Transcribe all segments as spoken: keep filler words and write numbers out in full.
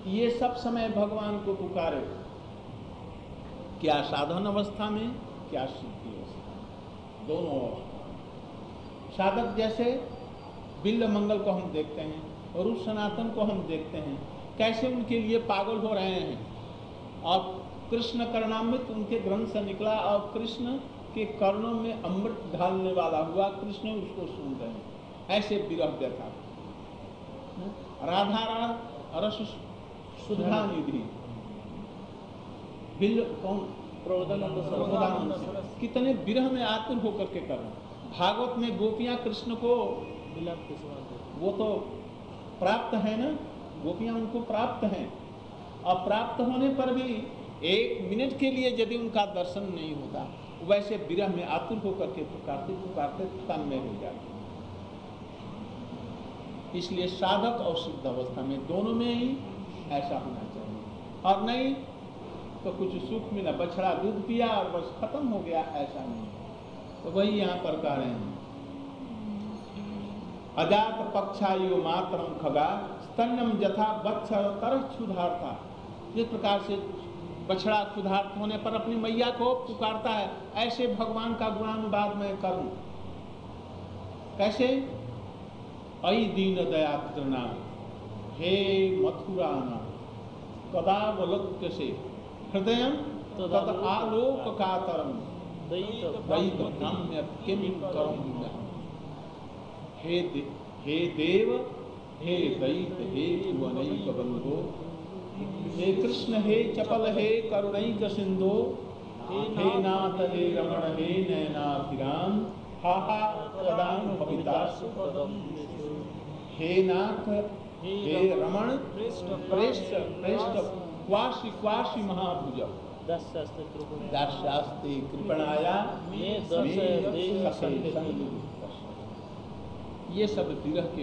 ये सब समय भगवान को पुकारे, क्या साधन अवस्था में, क्या सिद्धि अवस्था में, दोनों अवस्था। साधक जैसे बिल्व मंगल को हम देखते हैं, रूप सनातन को हम देखते हैं, कैसे उनके लिए पागल हो रहे हैं। और कृष्ण कर्णामृत उनके ग्रंथ से निकला और कृष्ण के कर्णों में अमृत ढालने वाला हुआ, कृष्ण उसको सुन रहे हैं। ऐसे विरह व्यथा। राधा रस सुधा निधि बिल कौन प्रबोधानंद कितने विरह में आतुर होकर के कर रहे हैं। भागवत में गोपियां कृष्ण को, वो तो प्राप्त है ना, गोपियां उनको प्राप्त हैं, और प्राप्त होने पर भी एक मिनट के लिए यदि उनका दर्शन नहीं होता, वैसे विरह में आतुर होकर के पुकारते पुकारते तन्मय हो जाते। इसलिए साधक और सिद्ध अवस्था में दोनों में ही ऐसा होना चाहिए, और नहीं तो कुछ सुख मिला, बछड़ा दूध पिया और बस खत्म हो गया, ऐसा नहीं। तो वही यहाँ पर कह रहे हैं, अजात पक्षायु मातरम खगा स्तन्यम जथा बत्सर तरह क्षुधारता। जिस प्रकार से बछड़ा क्षुधार्त होने पर अपनी मैया को पुकारता है, ऐसे भगवान का गुणानुवाद मैं करूं। कैसे? अयि दीन दयात्रणा हे मथुराना कदावलोक्य से हृदय तद आलोक कातरम दैत भ्रम्य किम करूं। हे दे, हे देव हे दैत हे भुवनैक बंधो, हे कृष्ण हे चपल हे करुणैक सिंधो, हे नाथ हे रमण हे नयनाभिराम, हा हा कदानुभवितासु पदम। हे नाथ हे रमण प्रेष्ठ प्रेष्ठ क्वाशी क्वाशी महाभुज दास्यास्ते कृपणाया मे ये सब विरह के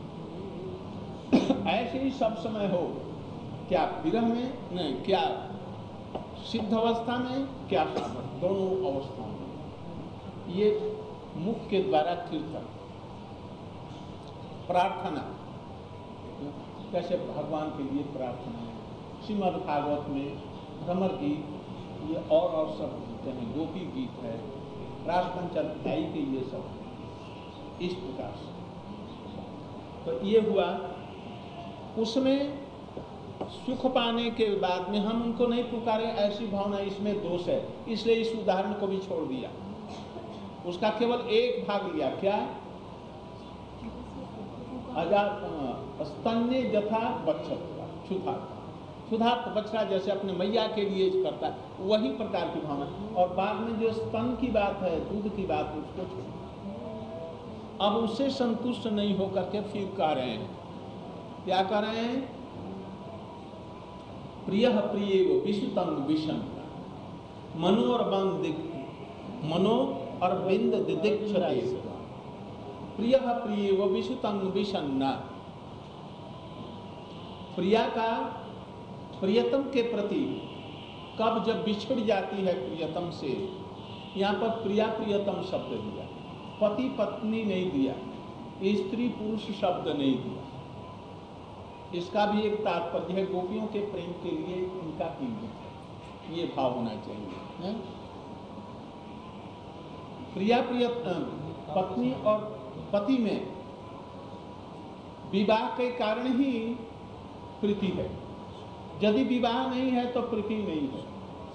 ऐसे ही सब समय हो, क्या विरह में नहीं, क्या सिद्ध अवस्था में, क्या साधक, दोनों अवस्थाओं में। ये मुख के द्वारा कीर्तन, प्रार्थना, कैसे भगवान के लिए प्रार्थना है। श्रीमद् भागवत में भ्रमर गीत, ये और और सब गीत हैं, गोपी गीत है, राजपंचाध्यायी के ये सब इस प्रकार से। तो ये हुआ, उसमें सुख पाने के बाद में हम उनको नहीं पुकारे, ऐसी भावना इसमें दोष है, इसलिए इस उदाहरण को भी छोड़ दिया। उसका केवल एक भाग लिया, क्या? अजात स्तन्य जथा बच्चा क्षुधा क्षुधा बछड़ा जैसे अपने मैया के लिए करता है, वही प्रकार की भावना। और बाद में जो स्तन की बात है, दूध की बात, उसको छोड़, अब उससे संतुष्ट नहीं होकर के फिर कह रहे हैं, क्या कह रहे हैं? प्रिय प्रिय वो विषुतंग विषम मनो और बंद मनो और बिंद दिदीक्षते। प्रिय प्रिय वो विषुतंग विषन्ना, प्रिया का प्रियतम के प्रति कब जब बिछड़ जाती है प्रियतम से, यहाँ पर प्रिया प्रियतम शब्द दिया, पति पत्नी नहीं दिया, स्त्री पुरुष शब्द नहीं दिया। इसका भी एक तात्पर्य है, गोपियों के प्रेम के लिए इनका इंगित है, ये भाव होना चाहिए है? प्रिया प्रिय पत्नी और पति में विवाह के कारण ही प्रीति है, यदि विवाह नहीं है तो प्रीति नहीं है।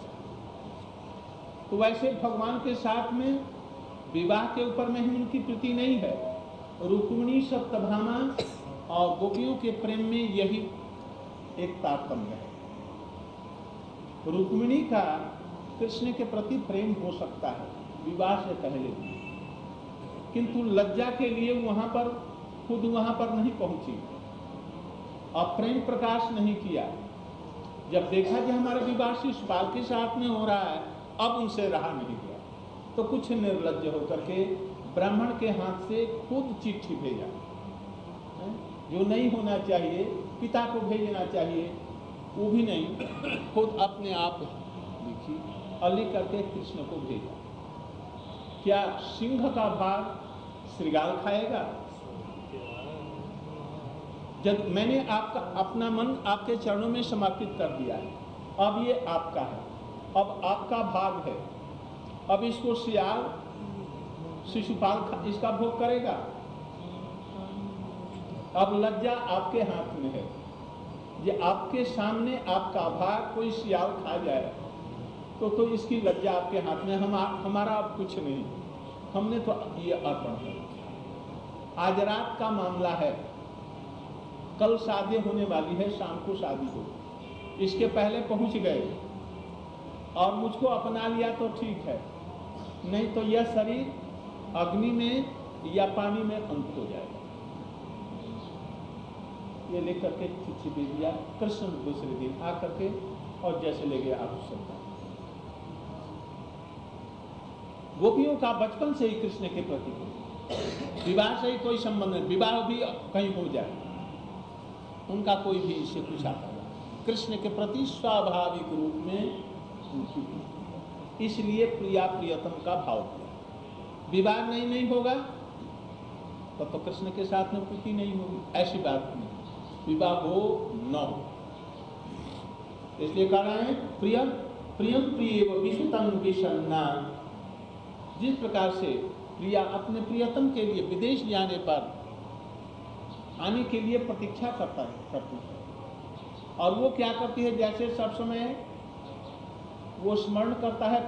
तो वैसे भगवान के साथ में विवाह के ऊपर में ही उनकी प्रीति नहीं है। रुक्मिणी सप्तभामा और गोपियों के प्रेम में यही एक तारतम्य है। रुक्मिणी का कृष्ण के प्रति प्रेम हो सकता है विवाह से पहले, किंतु लज्जा के लिए वहां पर खुद वहां पर नहीं पहुंची और प्रेम प्रकाश नहीं किया। जब देखा कि हमारा विवाह शिशुपाल के साथ में हो रहा है, अब उनसे रहा नहीं गया, तो कुछ निर्लज्ज होकर के ब्राह्मण के हाथ से खुद चिट्ठी भेजा, जो नहीं होना चाहिए, पिता को भेजना चाहिए, वो भी नहीं, खुद अपने आप लिखी और लिख करके कृष्ण को भेजा। क्या सिंह का भाग श्रृगाल खाएगा? जब मैंने आपका अपना मन आपके चरणों में समर्पित कर दिया है, अब ये आपका है, अब आपका भाग है, अब इसको सियाल शिशुपाल इसका भोग करेगा। अब लज्जा आपके हाथ में है, ये आपके सामने आपका भाग कोई सियाल खा जाए तो तो इसकी लज्जा आपके हाथ में, हम हमारा अब कुछ नहीं, हमने तो ये अर्पण कर दिया। आज रात का मामला है, कल शादी होने वाली है, शाम को शादी हो, इसके पहले पहुंच गए और मुझको अपना लिया तो ठीक है, नहीं तो यह शरीर अग्नि में या पानी में अंत हो जाएगा। ये लेकर के चिट्ठी दे दिया। कृष्ण दूसरे दिन आकर के और जैसे ले गया आप सबका। गोपियों का बचपन से ही कृष्ण के प्रति विवाह से ही कोई संबंध नहीं, विवाह भी कहीं हो जाए उनका कोई भी इससे कुछ आता है, कृष्ण के प्रति स्वाभाविक रूप में उनकी, इसलिए प्रिया प्रियतम का भाव किया। विवाह नहीं नहीं होगा तब तो, तो कृष्ण के साथ में प्रीति नहीं होगी, ऐसी बात नहीं, विवाह हो न हो। इसलिए कह रहे हैं प्रियम प्रियम प्रिय विषितम विषन्ना, जिस प्रकार से प्रिया अपने प्रियतम के लिए विदेश जाने पर आने के लिए प्रतीक्षा करता है करती है, और वो क्या करती है, जैसे सब समय वो स्मरण करता है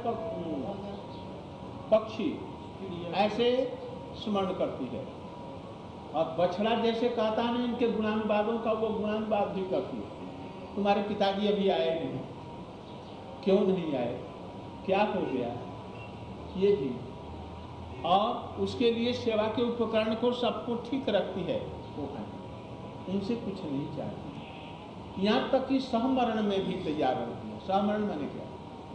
पक्षी, ऐसे स्मरण करती है। और बछड़ा जैसे कहता है इनके गुणानुवादों का, वो गुणानुवाद भी करती है। तुम्हारे पिताजी अभी आए नहीं, क्यों नहीं आए, क्या हो गया, ये भी। और उसके लिए सेवा के उपकरण को सबको ठीक रखती है, वो है उनसे कुछ नहीं चाहती, यहाँ तक कि सहमरण में भी तैयार रहती है। सहमरण मैंने क्या,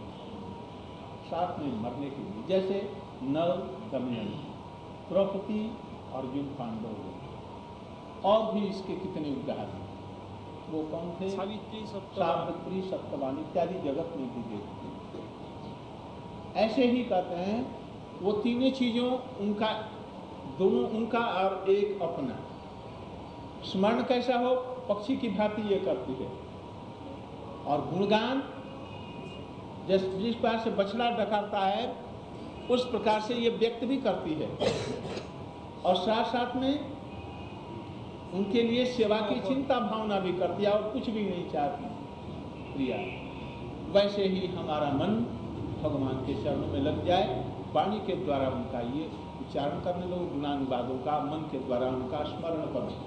साथ में मरने के लिए, जैसे नल दमयंती, द्रौपदी, अर्जुन, पांडव, और भी इसके कितने उदाहरण। वो कौन थे, सावित्री, सावित्री, सत्यवान इत्यादि जगत में भी देखते। ऐसे ही कहते हैं वो तीनों चीजों उनका, दोनों उनका और एक अपना। स्मरण कैसा हो, पक्षी की भांति ये करती है। और गुणगान जिस जिस प्रकार से बछड़ा डकारता है उस प्रकार से ये व्यक्त भी करती है, और साथ साथ में उनके लिए सेवा की चिंता भावना भी करती है, और कुछ भी नहीं चाहती प्रिया। वैसे ही हमारा मन भगवान के चरणों में लग जाए, वाणी के द्वारा उनका ये उच्चारण करने लोग, गुणानुवादों का मन के द्वारा उनका स्मरण करें।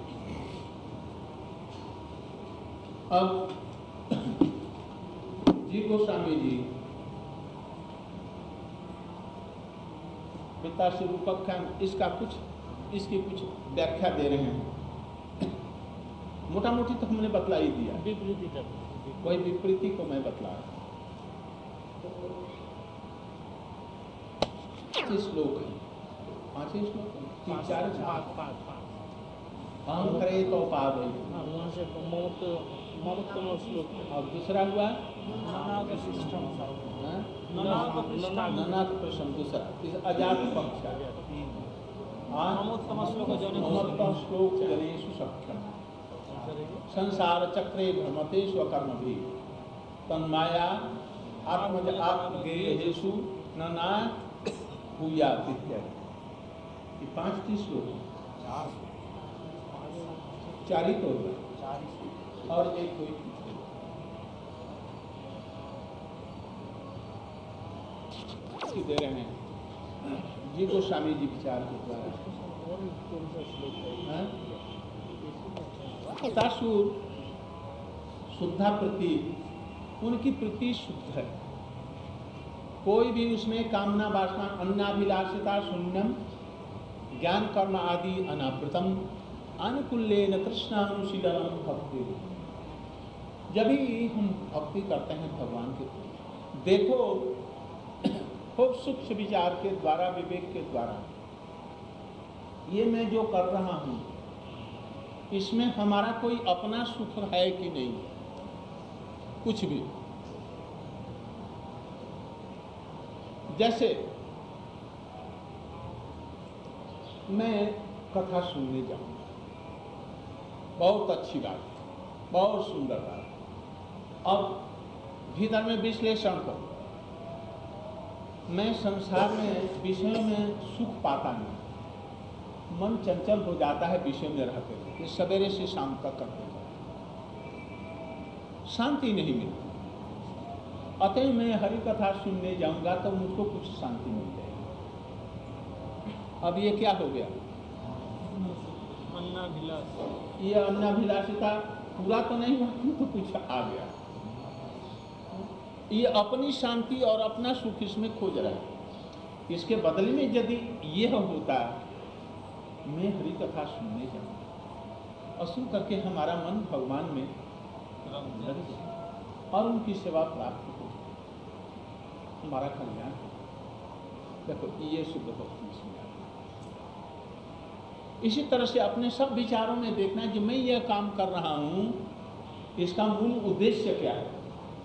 अब जी गोस्वामी जी पिता से रूपख्यान, इसका कुछ इसकी कुछ व्याख्या दे रहे हैं। मोटा मोटी तो हमने बतला ही दिया, विपरीति वही विपरीति को मैं बतला रहा। श्लोक है, पांच ही श्लोक है, तीन चार हम करे तो पाद है, और दूसरा हुआ ननाक प्रश्न, दूसरा अजात पक्ष, श्लोक जनेषु सख्यम संसार चक्रे भ्रमते स्वकर्म भी तन्माया आत्मज आत्मगेहेषु नना भूयात् इत्यादि। ये पांच तीस श्लोक, चार ही तो होगा और एक कोई दे रहे हैं जी गोस्वामी जी विचार के द्वारा। तासुर शुद्धा प्रति, उनकी प्रति शुद्ध है, कोई भी उसमें कामना वासना अन्नाभिलाषिता शून्यम ज्ञान कर्म आदि अनावृतम अनुकूल्येन कृष्णानुशीलनम भक्ति। जब भी हम भक्ति करते हैं भगवान के, देखो खूब सूक्ष्म विचार के द्वारा, विवेक के द्वारा, ये मैं जो कर रहा हूँ इसमें हमारा कोई अपना सुख है कि नहीं, कुछ भी। जैसे मैं कथा सुनने जाऊँ, बहुत अच्छी बात, बहुत सुंदर बात। अब भीतर में विश्लेषण करो। मैं संसार में विषयों में सुख पाता नहीं, मन चंचल हो जाता है विषय में रहते रहते, सवेरे से शाम तक करते जाते, शांति नहीं मिलती। अतः मैं हरि कथा सुनने जाऊंगा तो मुझको कुछ शांति मिल जाएगी। अब ये क्या हो गया? अन्नाभिलाष। ये अन्नाभिलाषिता पूरा तो नहीं हुआ, तो कुछ आ गया। ये अपनी शांति और अपना सुख इसमें खोज रहा है। इसके बदले में यदि यह होता मैं हरि कथा सुनने जाऊंगा और सुन करके हमारा मन भगवान में लग जाए और उनकी सेवा प्राप्त हो, हमारा कल्याण हो। देखो ये शुद्ध भक्ति इसमें आता है। इसी तरह से अपने सब विचारों में देखना कि मैं यह काम कर रहा हूं, इसका मूल उद्देश्य क्या है।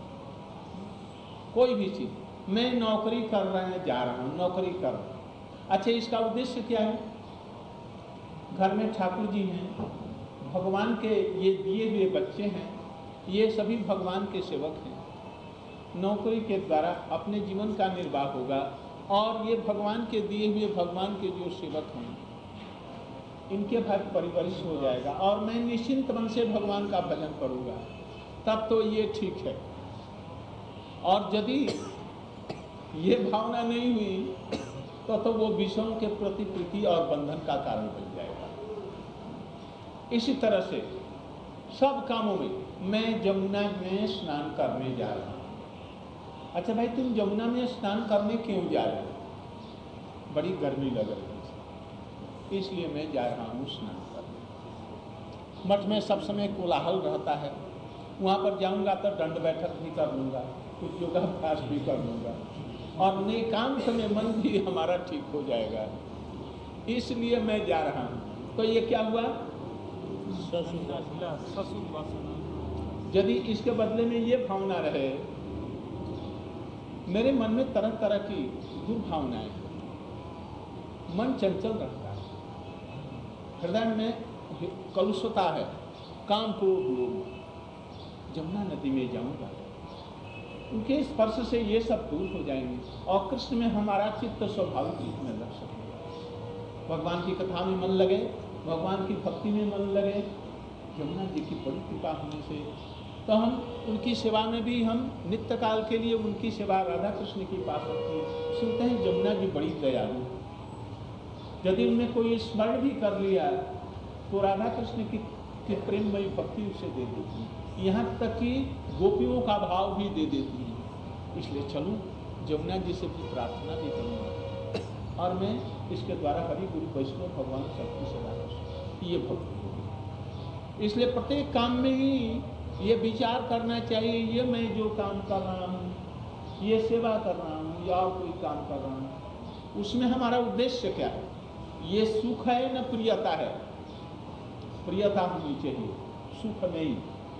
कोई भी चीज, मैं नौकरी कर रहे जा रहा हूं, नौकरी कर रहा हूं, अच्छा इसका उद्देश्य क्या है? घर में ठाकुर जी हैं, भगवान के ये दिए हुए बच्चे हैं, ये सभी भगवान के सेवक हैं। नौकरी के द्वारा अपने जीवन का निर्वाह होगा और ये भगवान के दिए हुए भगवान के जो सेवक हैं इनके भाग परिवरिश हो जाएगा और मैं निश्चिंत मन से भगवान का भजन करूँगा, तब तो ये ठीक है। और यदि ये भावना नहीं हुई तो तो वो विषयों के प्रति प्रीति और बंधन का कारण बन जाएगा। इसी तरह से सब कामों में मैं जमुना में स्नान करने जा रहा हूँ। अच्छा भाई, तुम जमुना में स्नान करने क्यों जा रहे हो? बड़ी गर्मी लग रही है, इसलिए मैं जा रहा हूँ स्नान करने। मठ में सब समय कोलाहल रहता है, वहाँ पर जाऊँगा तो दंड बैठक भी कर लूँगा, कुछ योगाभ्यास भी कर लूँगा और नेकांत में मन भी हमारा ठीक हो जाएगा, इसलिए मैं जा रहा हूँ। तो ये क्या हुआ? यदि इसके बदले में ये भावना रहे, मेरे मन में तरह तरह की दुर्भावनाएं, मन चंचल रहता है, हृदय में कलुषता है, काम क्रोध लोभ, जमुना नदी में जाऊंगा, उनके स्पर्श से ये सब दूर हो जाएंगे और कृष्ण में हमारा चित्त स्वाभाविक रूप में लग सकेगा। भगवान की कथा में मन लगे, भगवान की भक्ति में मन लगे। जमुना जी की बड़ी कृपा होने से तो हम उनकी सेवा में भी हम नित्य काल के लिए उनकी सेवा राधा कृष्ण की पास रखते हैं। सुनते हैं जमुना जी बड़ी दयालु, यदि उन्हें कोई स्मरण भी कर लिया तो राधा कृष्ण की, की प्रेममयी भक्ति उसे दे देती है, यहाँ तक कि गोपियों का भाव भी दे देती है। इसलिए चलूँ जमुना जी से भी प्रार्थना भी करूँगा और मैं इसके द्वारा हरि गुरु वैष्णव भगवान सबकी सेवा कर सकूँ, ये भक्ति होगी। इसलिए प्रत्येक काम में ही ये विचार करना चाहिए, ये मैं जो काम कर रहा हूँ, ये सेवा कर रहा हूँ या कोई काम कर रहा हूँ, उसमें हमारा उद्देश्य क्या है? ये सुख है न प्रियता है? प्रियता होनी चाहिए, सुख नहीं।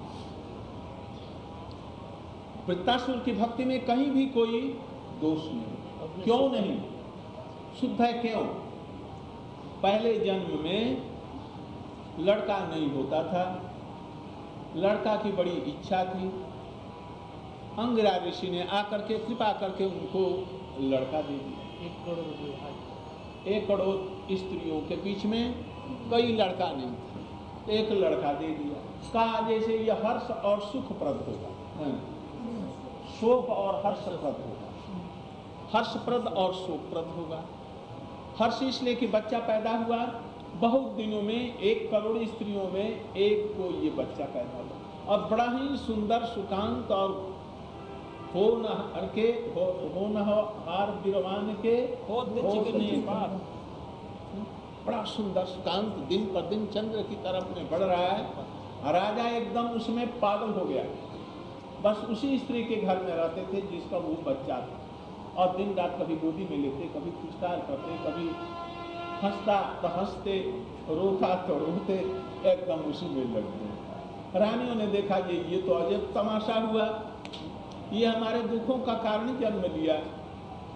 वृत्तासुर की भक्ति में कहीं भी कोई दोष नहीं। क्यों नहीं? शुद्ध है। क्यों? पहले जन्म में लड़का नहीं होता था, लड़का की बड़ी इच्छा थी, अंगिरा ऋषि ने आकर के कृपा करके उनको लड़का दे दिया। एक करोड़ एक करोड़ स्त्रियों के बीच में कोई लड़का नहीं था, एक लड़का दे दिया। कहा जैसे ये हर्ष और सुखप्रद होगा, शोक और हर्षप्रद होगा, हर्षप्रद और शोकप्रद होगा। हर्ष इसलिए कि बच्चा पैदा हुआ, बहुत दिनों में एक करोड़ स्त्रियों में एक को ये बच्चा पैदा हुआ और बड़ा ही सुंदर सुकांत और हो न हर के हो, हो न हो हार बिरवान के हो चिकने बात, बड़ा सुंदर सुकांत दिन पर दिन चंद्र की तरफ में बढ़ रहा है। राजा एकदम उसमें पागल हो गया, बस उसी स्त्री के घर में रहते थे जिसका वो बच्चा था और दिन रात कभी गोदी में लेते, कभी पूछताछ करते, कभी हंसता तो हंसते, रोता तो रोते, एकदम उसी में लग गए। रानियों ने देखा कि ये तो अजब तमाशा हुआ, ये हमारे दुखों का कारण जन्म लिया।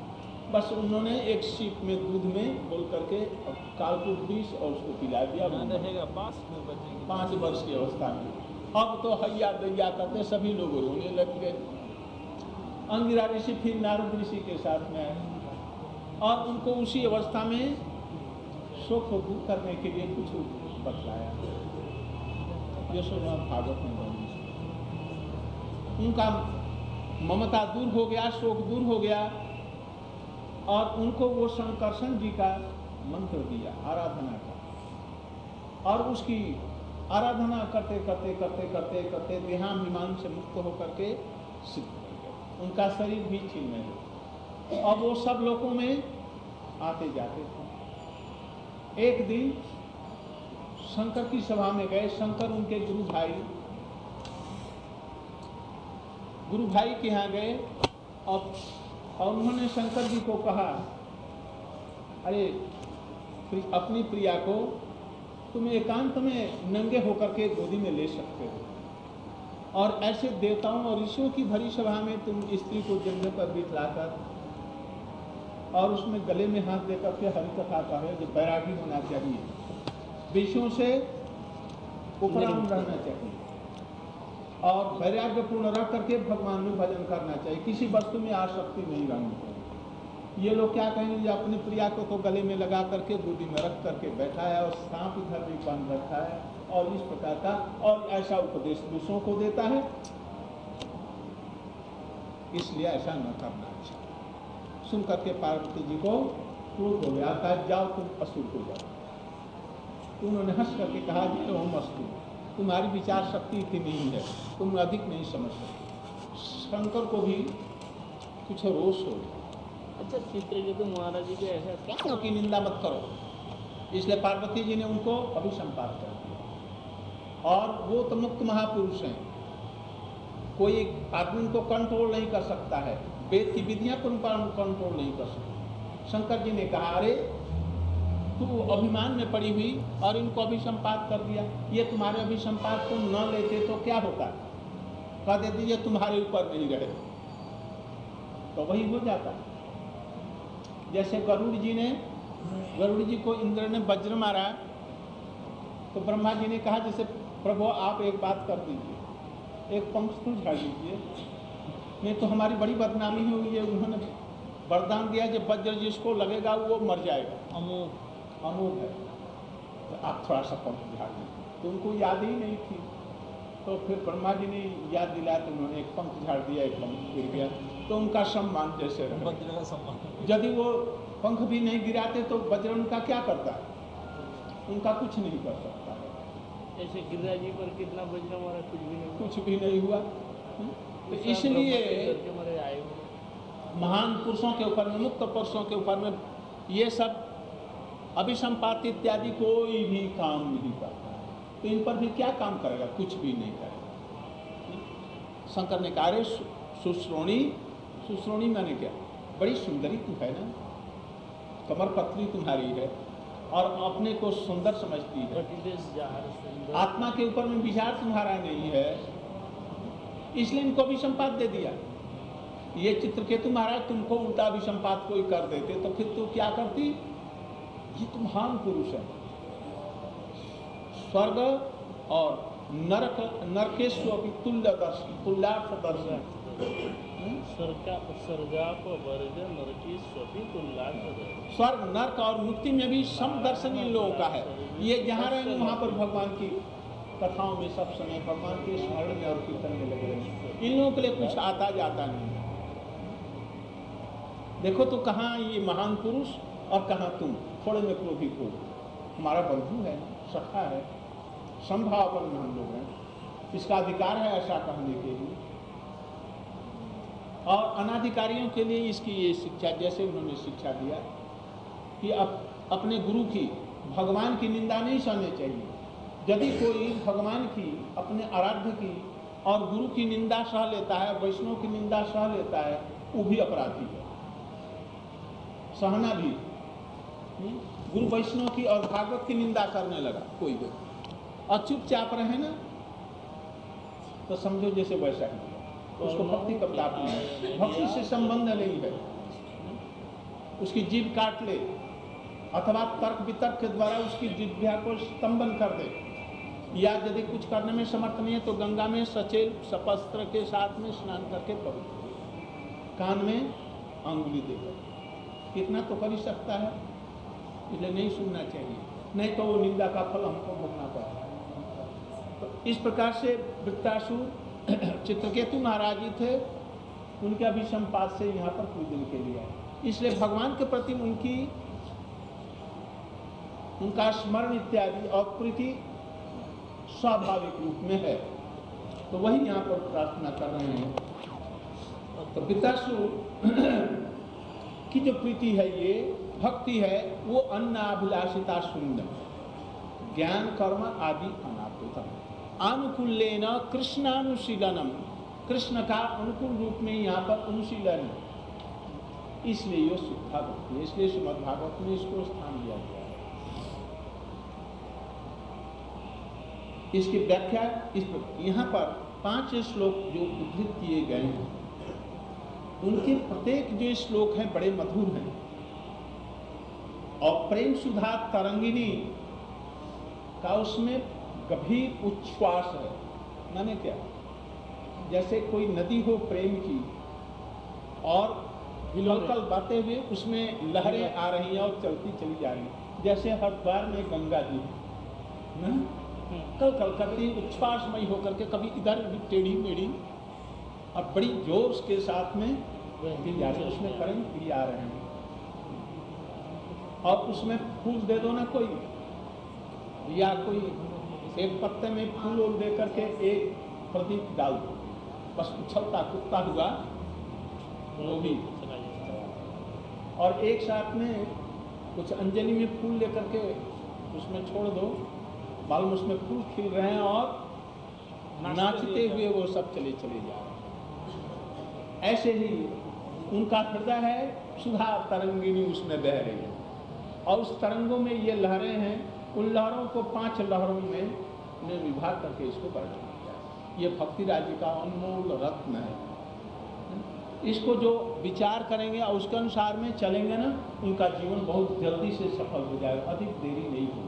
बस उन्होंने एक सीप में दूध में बोल करके कालपुट बीस और उसको पिला दिया। रहेगा पाँच में बचेंगे पाँच वर्ष की अवस्था में। अब तो हैया दैया करते सभी लोग रोने लग गए। अंगिरा ऋषि फिर नारद ऋषि के साथ में आए और उनको उसी अवस्था में शोक को दूर करने के लिए कुछ बतलाया। यशोदा भागवत में वर्णित। उनका ममता दूर हो गया, शोक दूर हो गया और उनको वो शंकरसन जी का मंत्र दिया आराधना का, और उसकी आराधना करते करते करते करते करते देहाभिमान से मुक्त होकर के सिद्ध हो गए। उनका शरीर भी छिन्न हो। अब वो सब लोगों में आते जाते थे। एक दिन शंकर की सभा में गए। शंकर उनके गुरु भाई गुरु भाई के यहाँ गए और और उन्होंने शंकर जी को कहा, अरे अपनी प्रिया को तुम एकांत में नंगे होकर के गोदी में ले सकते हो, और ऐसे देवताओं और ऋषियों की भरी सभा में तुम स्त्री को जंगल पर बिठलाकर और उसमें गले में हाथ देकर के हरि कथा कर रहे, जो बैरागी होना चाहिए, विषयों से उपराम रहना चाहिए और वैराग्यपूर्ण रह करके भगवान में भजन करना चाहिए, किसी वस्तु में आसक्ति नहीं रहनी चाहिए। ये लोग क्या कहेंगे, अपनी प्रिया को तो गले में लगा करके गोदी में रख करके बैठा है और सांप इधर भी बांध रखा है और इस प्रकार का, और ऐसा उपदेश दूसरों को देता है, इसलिए ऐसा न करना चाहिए। सुन करके पार्वती जी को क्रोध हो गया था, जाओ तुम असुर को जाओ। उन्होंने हंस करके कहा, जी हम अस्तु, तुम्हारी विचार शक्ति इतनी नहीं है, तुम अधिक नहीं समझ सकते। शंकर को भी कुछ रोष हो गया। अच्छा चित्रकेतु महाराज जी के ऐसा क्योंकि निंदा मत करो, इसलिए पार्वती जी ने उनको अभिसंपात कर दिया। और वो तो मुक्त महापुरुष हैं, कोई आदमी उनको कंट्रोल नहीं कर सकता है, वेद की विधियां को कंट्रोल नहीं कर सकता। शंकर जी ने कहा, अरे तू अभिमान में पड़ी हुई और इनको अभिसंपात कर दिया, ये तुम्हारे अभिसंपात को न लेते तो क्या होता, कह देते ये तुम्हारे ऊपर नहीं रहे, तो वही हो जाता। जैसे गरुड़ जी ने गरुड़ जी को इंद्र ने वज्र मारा, तो ब्रह्मा जी ने कहा, जैसे प्रभु आप एक बात कर दीजिए, एक पंख तो झाड़ दीजिए, नहीं तो हमारी बड़ी बदनामी हुई है। उन्होंने वरदान दिया, जब वज्र जिसको लगेगा वो मर जाएगा, अमोघ अमोघ है, तो आप थोड़ा सा पंख झाड़ दीजिए। तो उनको याद ही नहीं थी, तो फिर ब्रह्मा जी ने याद दिलाया, तो उन्होंने एक पंख झाड़ दिया, एक पंख गिर गया, तो उनका सम्मान जैसे रहा। वज्र का सम्मान, यदि वो पंख भी नहीं गिराते तो वज्र उनका क्या करता है, उनका कुछ नहीं कर सकता है। ऐसे गिरिराज जी पर कितना वज्र मारा, कुछ भी नहीं कुछ भी नहीं हुआ। तो इसलिए महान पुरुषों के ऊपर में, मुक्त पुरुषों के ऊपर में ये सब अभिसंपात इत्यादि कोई भी काम नहीं करता, तो इन पर भी क्या काम करेगा, कुछ भी नहीं करेगा। शंकर ने कहा, सुश्रोणी, सुश्रोणी मैंने क्या, बड़ी सुंदरी तू है ना, कमर पतली तुम्हारी है और अपने को सुंदर समझती है, आत्मा के ऊपर में विचार तुम्हारा नहीं है, इसलिए इनको अभिसंपात दे दिया। ये चित्रकेतु महाराज तुमको उल्टा अभिसंपात कोई कर देते तो फिर तू क्या करती, ये तो महान पुरुष है। स्वर्ग और नरक नरकेश्वर तुल्य दर्शन, तुल्यार्थ दर्शन, स्वर्ग नरक और मुक्ति में भी सम दर्शन इन लोगों का है। ये जहाँ रहेंगे वहाँ पर भगवान की कथाओं में सब समय भगवान के स्मरण में और कीर्तन में लगे रहेंगे। इन लोगों के लिए कुछ आता जाता नहीं है। देखो तो कहाँ ये महान पुरुष और कहाँ तुम, थोड़े में क्रोधित हो। हमारा बंधु है, सखा है, संभाव में हम लोग हैं, इसका अधिकार है ऐसा कहने के लिए। और अनाधिकारियों के लिए इसकी ये शिक्षा, जैसे उन्होंने शिक्षा दिया कि अप, अपने गुरु की, भगवान की निंदा नहीं सहनी चाहिए। यदि कोई भगवान की, अपने आराध्य की और गुरु की निंदा सह लेता है, वैष्णव की निंदा सह लेता है, वो भी अपराधी है। सहना भी, गुरु वैष्णव की और भागवत की निंदा करने लगा कोई व्यक्ति और चुपचाप रहे ना, तो समझो जैसे वैसा ही, उसको भक्ति कब लाभ नहीं है, भक्ति से संबंध नहीं है। उसकी जीभ काट ले, अथवा तर्क वितर्क के द्वारा उसकी जिह्वा को स्तंभन कर दे, या यदि कुछ करने में समर्थ नहीं है तो गंगा में सचेल सपस्त्र के साथ में स्नान करके पवित्र, कान में अंगुली देकर, इतना तो कर ही सकता है, इसलिए नहीं सुनना चाहिए, नहीं तो वो निंदा का फल हमको भोगना पड़ता है। तो इस प्रकार से वृत्तासुर चित्रकेतु महाराज जी थे, उनके अभिसंपात से यहाँ पर कुछ दिन के लिए आए, इसलिए भगवान के प्रति उनकी उनका स्मरण इत्यादि और प्रीति स्वाभाविक रूप में है, तो वही यहाँ पर प्रार्थना कर रहे हैं। तो वृत्तासुर की जो प्रीति है, ये भक्ति है, वो अन्नाभिलाषिता शून्य, ज्ञान कर्म आदि अनात्मतम, अनुकूलेन कृष्णानुशीलनम, कृष्ण का अनुकूल रूप में यहाँ पर अनुशीलन, इसलिए ये शुद्धा भक्ति है, इसलिए श्रीमद् भागवत में इसको स्थान दिया गया है। इसकी व्याख्या इस यहाँ पर पांच श्लोक जो उद्धृत किए गए हैं, उनके प्रत्येक जो श्लोक हैं बड़े मधुर हैं, और प्रेम सुधा तरंगिनी का उसमें गंभीर उच्छ्वास है। माने क्या, जैसे कोई नदी हो प्रेम की और कल बातें हुए उसमें लहरें आ रही हैं और चलती चली जा रही हैं, जैसे हरिद्वार में गंगा जी है, कल कल करती उच्छ्वासमयी होकर के कभी इधर भी टेढ़ी मेढ़ी और बड़ी जोश के साथ में बहती जा रही है, उसमें करंट भी आ रहे हैं, और उसमें फूल दे दो ना कोई, या कोई एक पत्ते में फूल और दे करके एक प्रदीप डाल दो, बस उछलता कूदता हुआ वो भी, और एक साथ में कुछ अंजलि में फूल लेकर के उसमें छोड़ दो, मालूम उसमें फूल खिल रहे हैं और नाचते हुए वो सब चले चले जा रहे हैं। ऐसे ही उनका हृदय है, सुधा तरंगिनी उसमें बह रही है, और उस तरंगों में ये लहरें हैं, उन लहरों को पांच लहरों में उन्हें विभाग करके इसको वर्णन किया। ये भक्ति राज्य का अनमोल रत्न है। इसको जो विचार करेंगे और उसके अनुसार में चलेंगे ना, उनका जीवन बहुत जल्दी से सफल हो जाएगा, अधिक देरी नहीं होगी।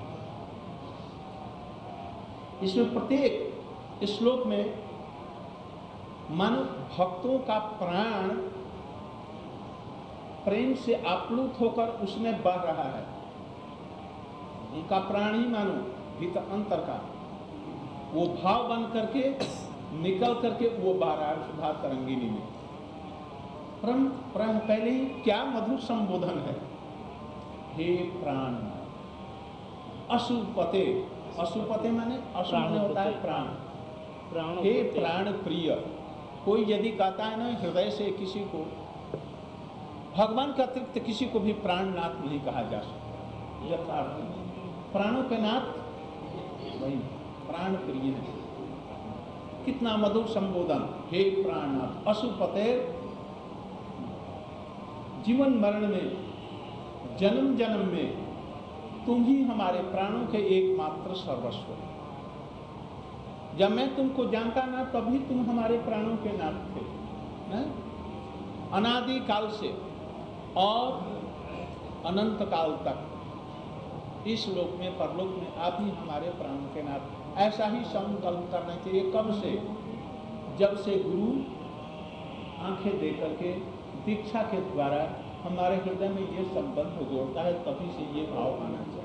इसमें प्रत्येक श्लोक में मानो भक्तों का प्राण प्रेम से आप्लुत होकर उसमें बह रहा है, उनका प्राण ही मानो भीतर अंतर का वो भाव बन करके निकल करके वो बह रहा है सुधा तरंगिनी में। परम प्राण पहले ही क्या मधुर संबोधन है, हे प्राण अशुपते, अशुपते माने अशुभ होता है प्राण, हे प्राण प्रिय। कोई यदि कहता है ना हृदय से किसी को, भगवान का अतिरिक्त किसी को भी प्राणनाथ नहीं कहा जा सकता, यथार्थ प्राणों के नाथ वही प्राण प्रिय है। कितना मधुर संबोधन, हे प्राणनाथ अशुपते, जीवन मरण में जन्म जन्म में तुम ही हमारे प्राणों के एकमात्र सर्वस्व। जब मैं तुमको जानता ना तभी तुम हमारे प्राणों के नाथ थे, ना? अनादि काल से और अनंत काल तक इस लोक में परलोक में आप ही हमारे प्राणों के नाथ। ऐसा ही संकल्प करना चाहिए। कब से? जब से गुरु आंखें दे करके दीक्षा के द्वारा हमारे हृदय में ये संबंध जोड़ता है, तभी से ये भाव आना चाहिए,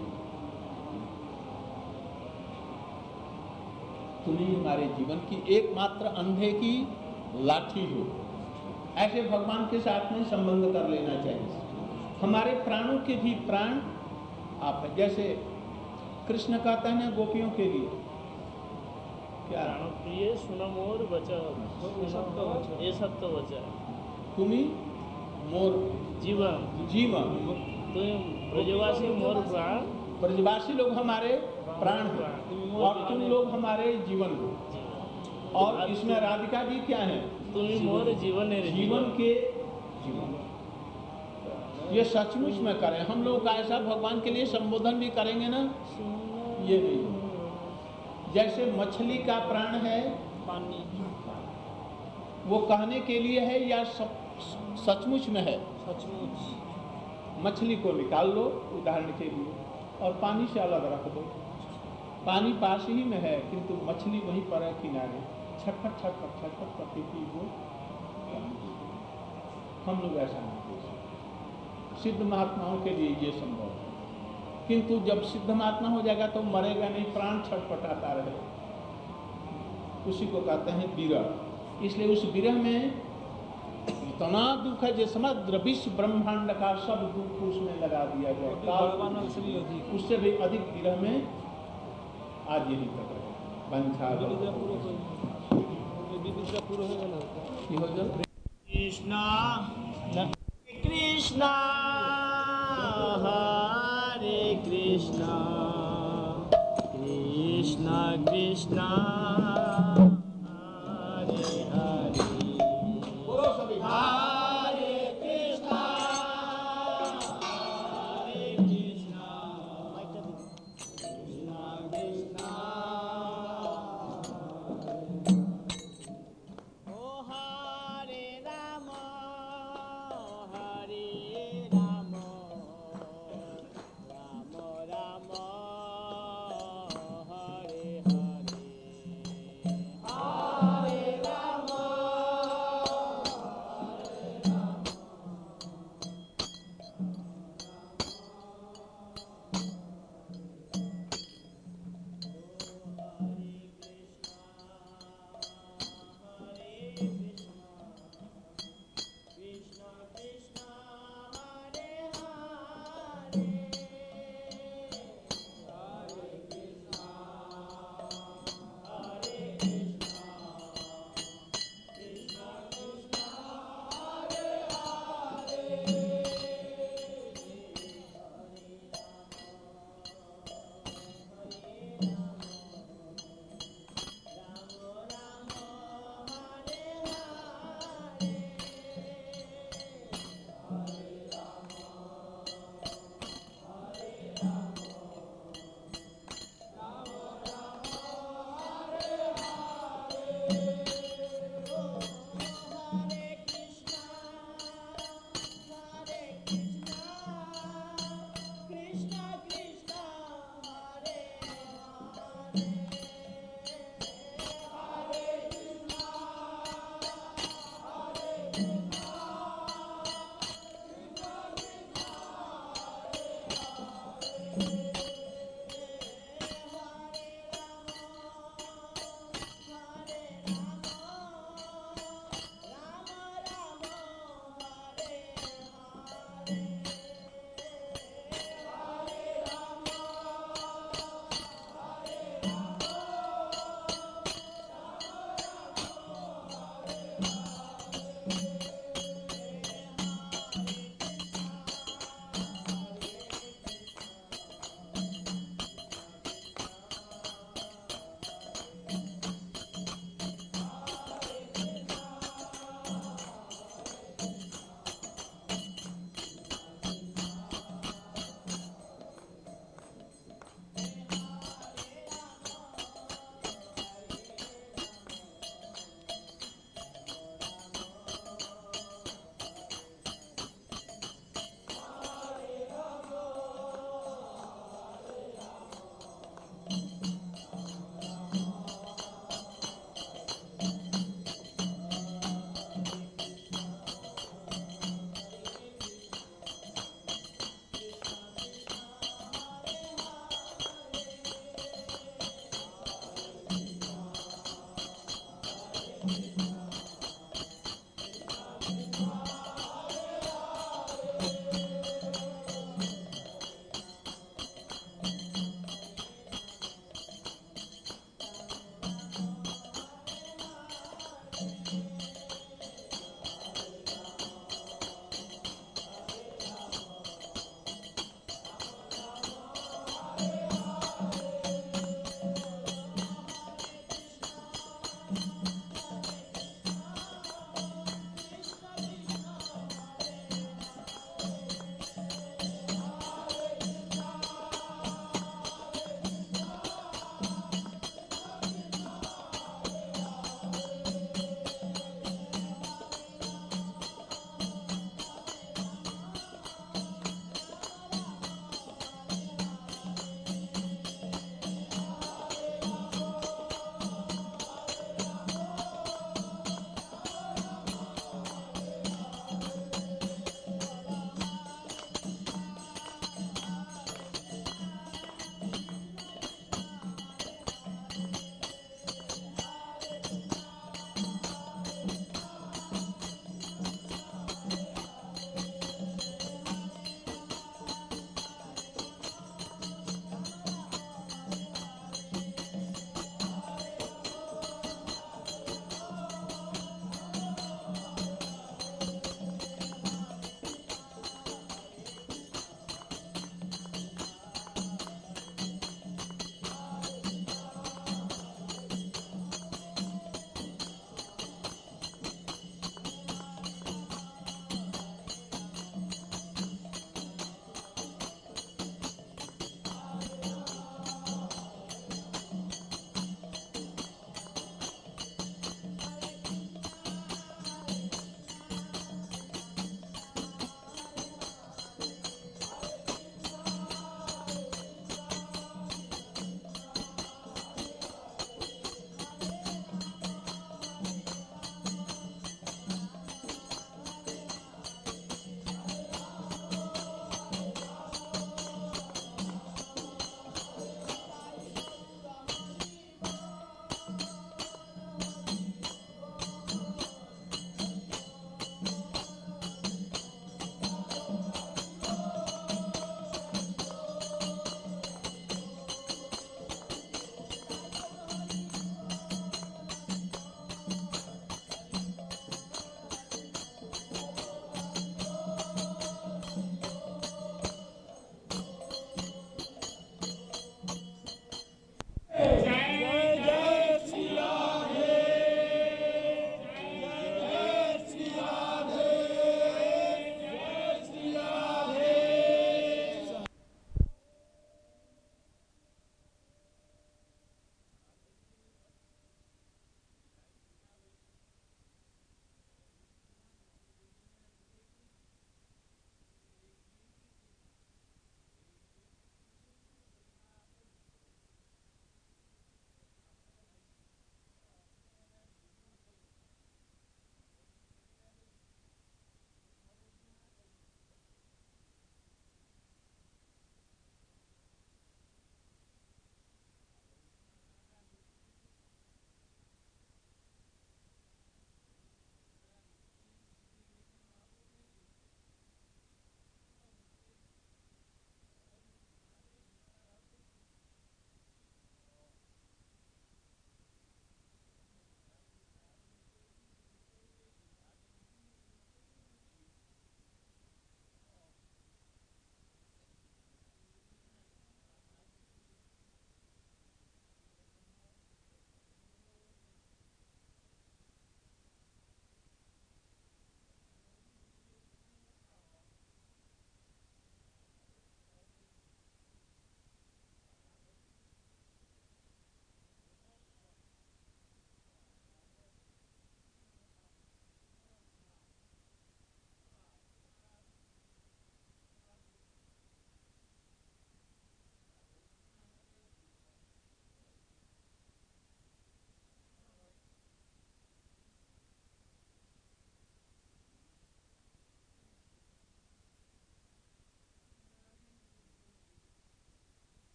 तुम्ही हमारे जीवन की एकमात्र अंधे की लाठी हो। ऐसे भगवान के साथ में संबंध कर लेना चाहिए। हमारे प्राणों के भी प्राण आप हैं। जैसे कृष्ण कहता है ना गोपियों के लिए क्या, प्रिय सुना मोर बचा, ये सब तो बचा, तुम्ही मोर जीवन जीवन, तुम ब्रजवासी मोर प्राण, ब्रजवासी लोग हमारे प्राण हैं और तुम लोग हमारे जीवन हो। और इसमें राधिका जी क्या है? तुम मोर जीवन है, जीवन के जीवन। ये सचमुच में करें हम लोग ऐसा भगवान के लिए संबोधन भी करेंगे ना, ये नहीं। जैसे मछली का प्राण है पानी, वो कहने के लिए है या सचमुच में है? सचमुच। मछली को निकाल लो उदाहरण के लिए और पानी से अलग रख दो, पानी पास ही में है किंतु मछली वहीं पर है किनारे, छटपट छटपट छटपट करती थी वो। हम लोग ऐसा नहीं कर सकते, सिद्ध महात्माओं के लिए ये संभव है, किंतु जब सिद्ध महात्मा हो जाएगा तो मरेगा नहीं, प्राण छटपटाता रहे, उसी को कहते हैं विरह। इसलिए उस विरह में इतना दुख है जो समग्र विश्व ब्रह्मांड का सब दुख उसमें लगा दिया जाए, उससे भी अधिक विरह में आज यही तक है। बंछा कृष्णा कृष्णा हरे कृष्णा कृष्णा कृष्णा हरे हरे हरे कृष्णा हरे कृष्णा कृष्णा कृष्णा ओ हरे राम हरे राम राम राम हरे हरे हरे राम कृष्णा कृष्णा हरे हरे हरे कृष्णा हरे कृष्णा कृष्णा कृष्णा हरे हरे राम राम हरे हरे हरे कृष्णा हरे कृष्णा कृष्णा कृष्णा हरे हरे हरे कृष्णा हरे कृष्णा कृष्णा कृष्णा हरे राम हरे राम राम राम हरे हरे हरे राम हरे राम कृष्णा